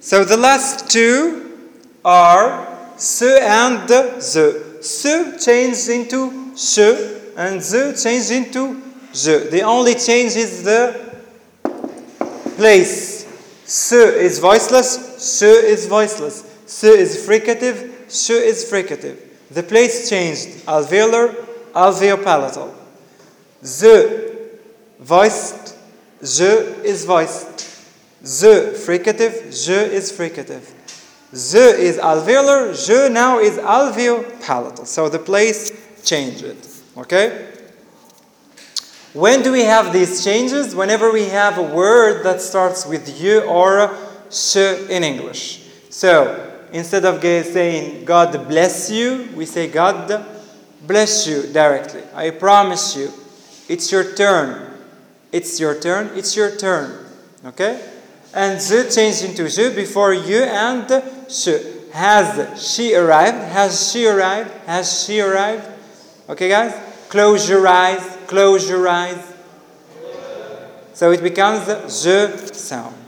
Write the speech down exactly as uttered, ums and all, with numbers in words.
So the last two are se and ze. Se changed into she and ze changed into je. The only change is the place. Se is voiceless, she is voiceless. Se is fricative, she is fricative. The place changed. Alveolar, alveopalatal. Ze voiced, je is voiced. Ze fricative, je is fricative. Ze is alveolar, je now is alveopalatal. So the place changed. Okay? When do we have these changes? Whenever we have a word that starts with je or she in English. So, instead of saying God bless you, we say God bless you directly. I promise you. It's your turn. It's your turn. It's your turn. Okay? And ze changed into je before you and she. Has she arrived? Has she arrived? Has she arrived? Okay, guys? Close your eyes. Close your eyes. So it becomes the je sound.